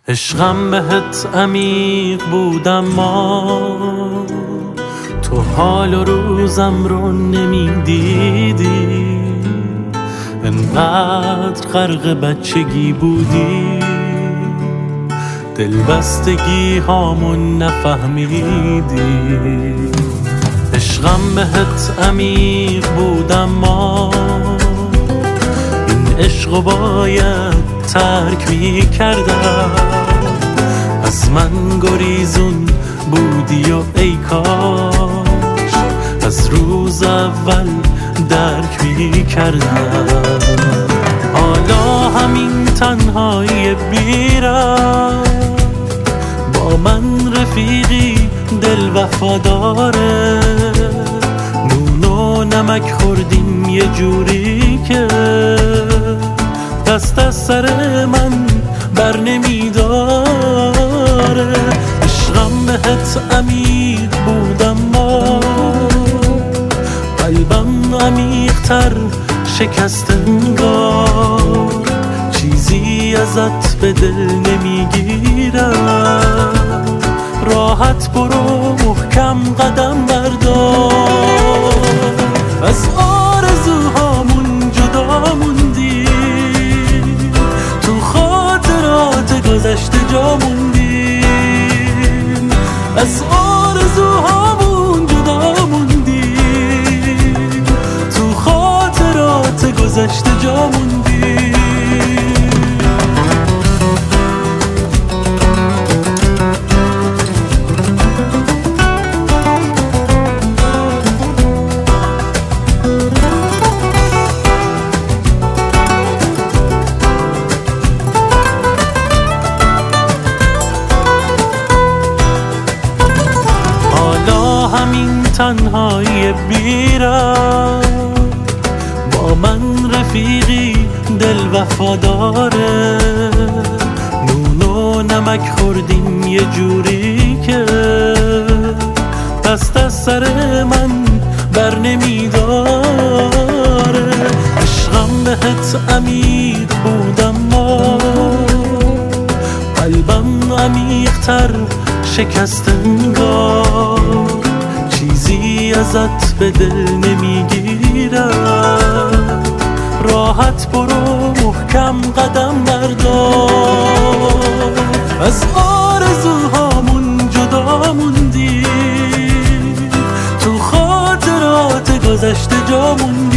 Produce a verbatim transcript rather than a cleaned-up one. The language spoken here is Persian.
عشقم بهت عمیق بود اما تو حال و روزم رو نمیدیدی، انقدر غرق بچگی بودی دلبستگی هامون نفهمیدی. عشقم بهت عمیق بود اما این عشقو باید ترک می کردم، از من گریزون بودی و ای کاش از روز اول درک می کردم. حالا همین تنهایی بیرم با من رفیقی دل وفاداره، نون و نمک خوردیم یه جوری که دست از سر من بر نمیداره. عشقم بهت عمیق بود اما قلبم عمیق‌تر شکست انگار، چیزی ازت به دل نمیگیرم، راحت برو محکم قدم بردار. از آرزوهامون جدا موندی، تو خاطرات گذشته جا موندیم، از آرزوهامون جدا موندیم، تو خاطرات گذشته جا موندیم. همین تنهایی بیرم با من رفیقی دل وفاداره، نون و نمک خوردیم یه جوری که دست از سر من بر نمیداره. عشقم بهت عمیق بود اما قلبم عمیق‌تر شکست انگار، چیزی ازت به دل نمیگیرم، راحت برو محکم قدم بردار. از آرزوهامون جدا موندی، تو خاطرات گذشته جا موندی،